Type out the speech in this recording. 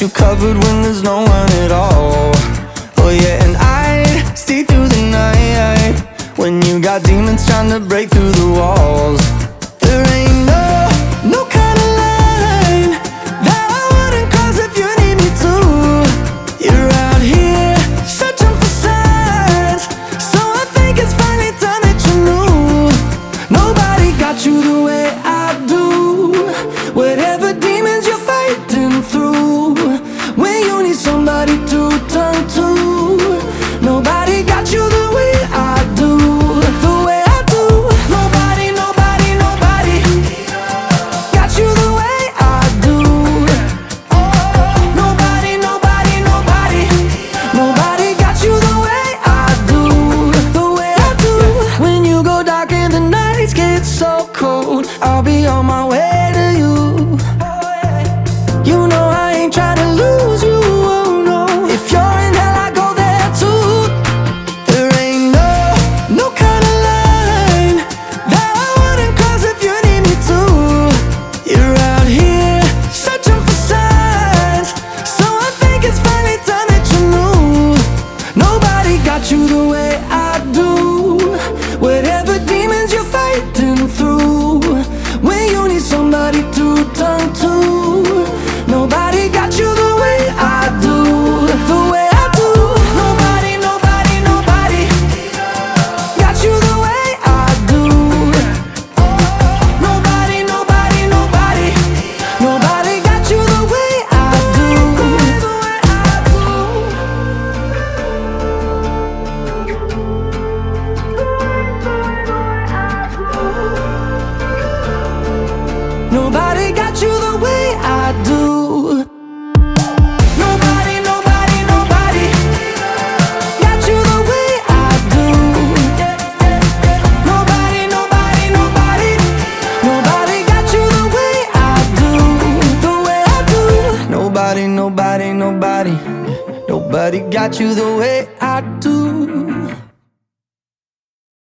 you covered when there's no one at all. Oh yeah, and I'd stay through the night when you got demons trying to break through the walls. There ain't no kind of line that I wouldn't cross if you need me to. You're out here searching for signs, so I think it's finally time that you knew. Nobody got you the way I do. Whatever demons you're fighting through, when you need somebody to turn to, nobody got you the way I do. The way I do. Nobody got you the way I do. Nobody got you the way I do. The way I do. When you go dark and the nights get so cold, I'll be on my way to you. You know I ain't trying to lose you, oh no. If you're in hell, I go there too. There ain't no kind of line that I wouldn't cross if you need me to. You're out here searching for signs, so I think it's finally time that you knew. Nobody got you the way I do. Whatever demons you're fighting through, when you need somebody to turn to, nobody got you the way I do. The way I do. Nobody got you the way I do. Nobody got you the way I do. Nobody got you the way I do. Nobody got you the way I do. Nobody got you the way I do. The way I do. Nobody got you the way I do.